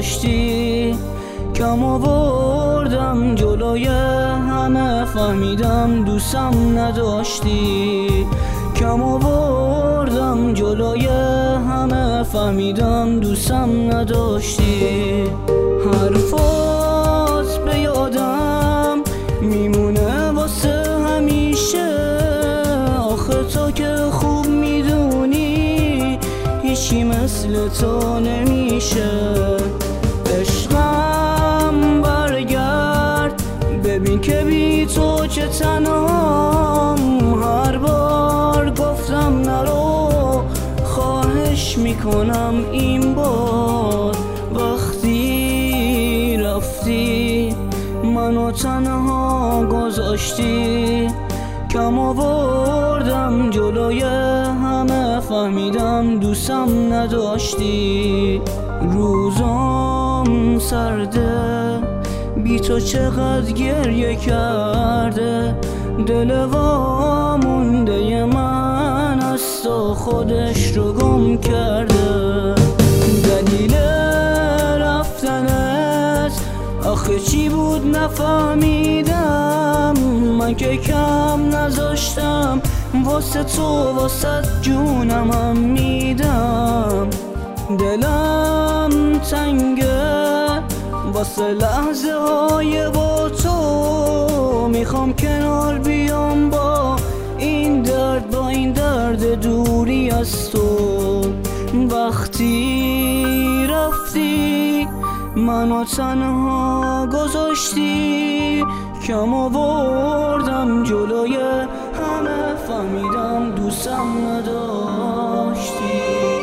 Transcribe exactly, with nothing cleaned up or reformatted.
گذاشتی، کم آوردم جلوی همه، فهمیدم دوستم نداشتی. کم آوردم جلوی همه، فهمیدم دوستم نداشتی. حرفات به یادم میمونه واسه همیشه، آخه تو که خوب میدونی هیچی مثل تو نمیشه. عشقم برگرد ببین که بی تو چه تنهام، هر بار گفتم نرو، خواهش میکنم این بار. وقتی رفتی منو تنها گذاشتی، کم آوردم جلوی همه، فهمیدم دوستم نداشتی. روزام سرده بی تو چقدر گریه کرده، دل وامونده من از تو خودش رو گم کرده. دلیل رفتنت آخه چی بود نفهمیدم، من که کم نذاشتم واسه تو، واسه جونمم میدم. دلم تنگه واسه لحظه های با تو، میخوام کنار بیام با این درد، با این درد دوری از تو. وقتی رفتی منو تنها گذاشتی، کم آوردم جلوی همه، فهمیدم دوستم نداشتی.